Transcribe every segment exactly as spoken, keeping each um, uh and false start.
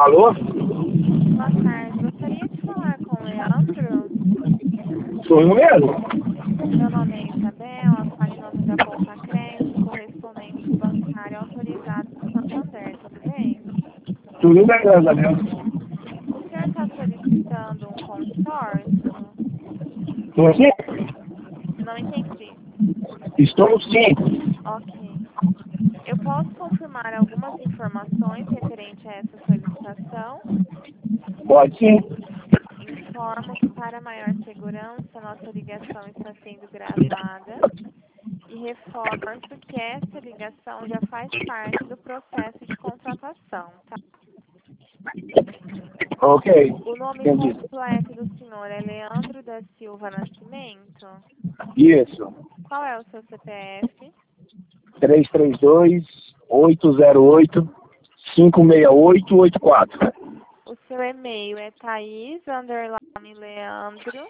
Alô? Boa tarde. Gostaria de falar com o Leandro. Sou eu mesmo? Meu nome é Isabel, eu falo em nome da Poupa Crédito, correspondente bancário autorizado do Santander, tudo bem? Tudo bem, graças a Deus. O senhor está solicitando um consórcio? Estou aqui? Não entendi. Estou sim. Ok. Eu posso confirmar algumas informações referente a essa solicitação? Pode sim. Informo que, para maior segurança, nossa ligação está sendo gravada e reforço que essa ligação já faz parte do processo de contratação, tá? Ok. O nome Entendi. completo do senhor é Leandro da Silva Nascimento. Isso. Qual é o seu C P F? três três dois, oito zero oito, cinco seis oito oito quatro. O seu e-mail é Thaís, underline Leandro.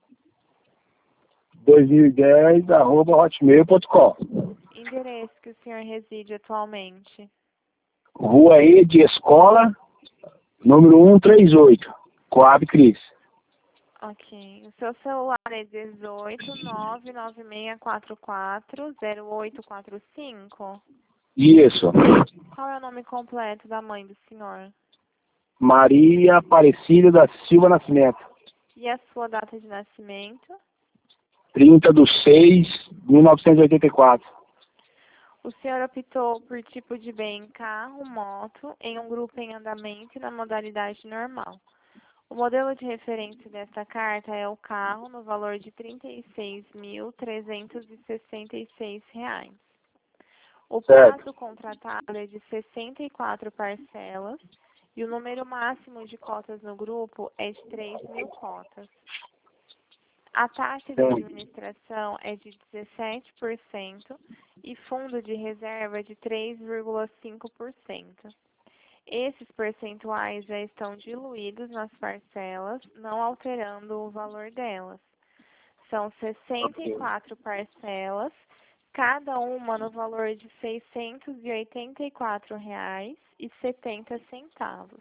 dois mil e dez, arroba hotmail ponto com. Endereço que o senhor reside atualmente. Rua E de Escola, número cento e trinta e oito, Coab Cris. Ok. O seu celular é dezoito, nove nove seis quatro quatro, zero oito quatro cinco. Isso. Qual é o nome completo da mãe do senhor? Maria Aparecida da Silva Nascimento. E a sua data de nascimento? trinta de seis de mil novecentos e oitenta e quatro. O senhor optou por tipo de bem carro, moto, em um grupo em andamento e na modalidade normal. O modelo de referência desta carta é o carro no valor de trinta e seis mil trezentos e sessenta e seis reais. O Certo. prazo contratado é de sessenta e quatro parcelas e o número máximo de cotas no grupo é de três mil cotas. A taxa de administração é de dezessete por cento e fundo de reserva de três vírgula cinco por cento. Esses percentuais já estão diluídos nas parcelas, não alterando o valor delas. São sessenta e quatro parcelas, cada uma no valor de seiscentos e oitenta e quatro reais e setenta centavos.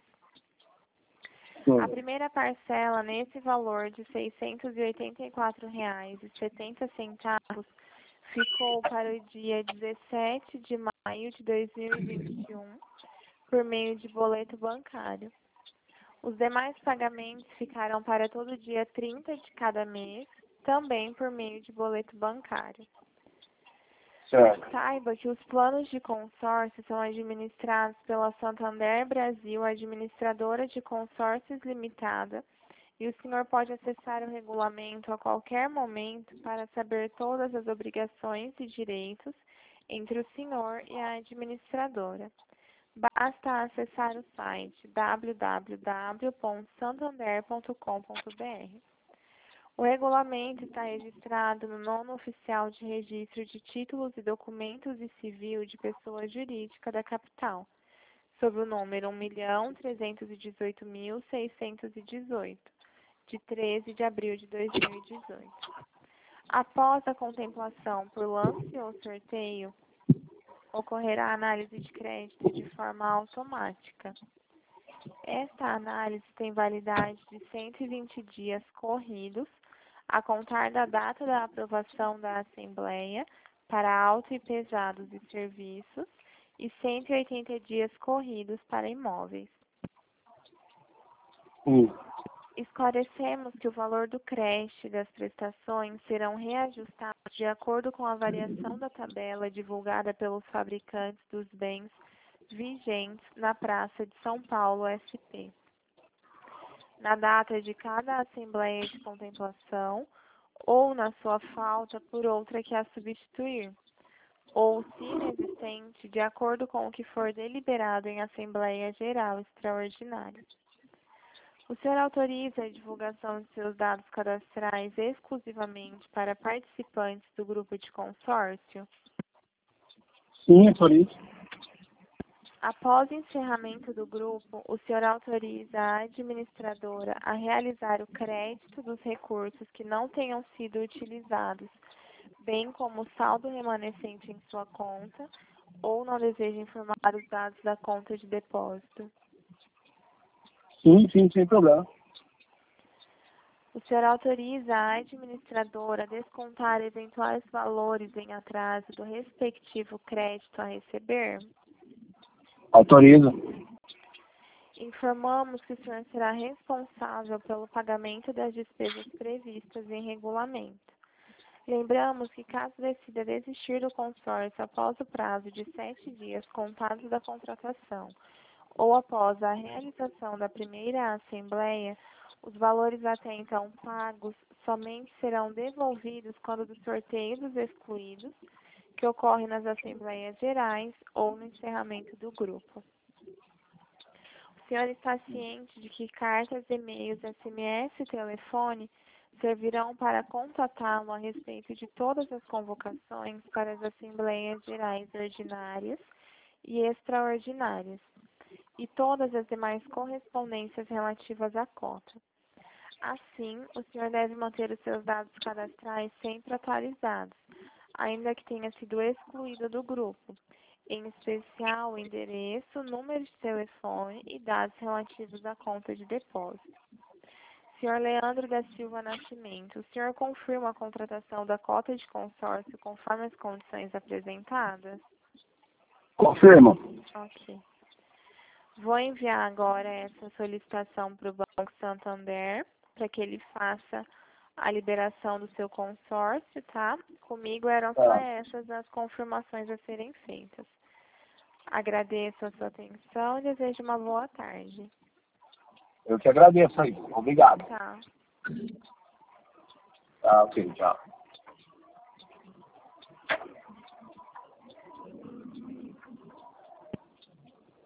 A primeira parcela nesse valor de seiscentos e oitenta e quatro reais e setenta centavos ficou para o dia dezessete de maio de dois mil e vinte e um por meio de boleto bancário. Os demais pagamentos ficaram para todo dia trinta de cada mês, também por meio de boleto bancário. Certo. Saiba que os planos de consórcio são administrados pela Santander Brasil, administradora de consórcios limitada, e o senhor pode acessar o regulamento a qualquer momento para saber todas as obrigações e direitos entre o senhor e a administradora. Basta acessar o site w w w ponto santander ponto com ponto b r. O regulamento está registrado no nono oficial de registro de títulos e documentos e civil de pessoa jurídica da capital, sob o número um milhão trezentos e dezoito mil seiscentos e dezoito, de treze de abril de dois mil e dezoito. Após a contemplação por lance ou sorteio, ocorrerá a análise de crédito de forma automática. Esta análise tem validade de cento e vinte dias corridos, a contar da data da aprovação da Assembleia para auto e pesados e serviços e cento e oitenta dias corridos para imóveis. Hum. Esclarecemos que o valor do creche das prestações serão reajustados de acordo com a variação da tabela divulgada pelos fabricantes dos bens vigentes na Praça de São Paulo, S P. Na data de cada Assembleia de Contemplação, ou na sua falta por outra que a substituir, ou, se inexistente, de acordo com o que for deliberado em Assembleia Geral Extraordinária. O senhor autoriza a divulgação de seus dados cadastrais exclusivamente para participantes do grupo de consórcio? Sim, por isso. Após o encerramento do grupo, o senhor autoriza a administradora a realizar o crédito dos recursos que não tenham sido utilizados, bem como o saldo remanescente em sua conta, ou não deseja informar os dados da conta de depósito? Sim, sim, sem problema. O senhor autoriza a administradora a descontar eventuais valores em atraso do respectivo crédito a receber? Autorizo. Informamos que o senhor será responsável pelo pagamento das despesas previstas em regulamento. Lembramos que, caso decida desistir do consórcio após o prazo de sete dias contados da contratação ou após a realização da primeira assembleia, os valores até então pagos somente serão devolvidos quando do sorteio dos excluídos, que ocorre nas assembleias gerais ou no encerramento do grupo. O senhor está ciente de que cartas, e-mails, S M S e telefone servirão para contatá-lo a respeito de todas as convocações para as assembleias gerais ordinárias e extraordinárias, e todas as demais correspondências relativas à cota. Assim, o senhor deve manter os seus dados cadastrais sempre atualizados, ainda que tenha sido excluído do grupo, em especial o endereço, número de telefone e dados relativos à conta de depósito. senhor Leandro da Silva Nascimento, o senhor confirma a contratação da cota de consórcio conforme as condições apresentadas? Confirmo. Ok. Vou enviar agora essa solicitação para o Banco Santander, para que ele faça a liberação do seu consórcio, tá? Comigo eram só essas as confirmações a serem feitas. Agradeço a sua atenção e desejo uma boa tarde. Eu que agradeço aí. Obrigado. Tá. Tá, ok, tchau.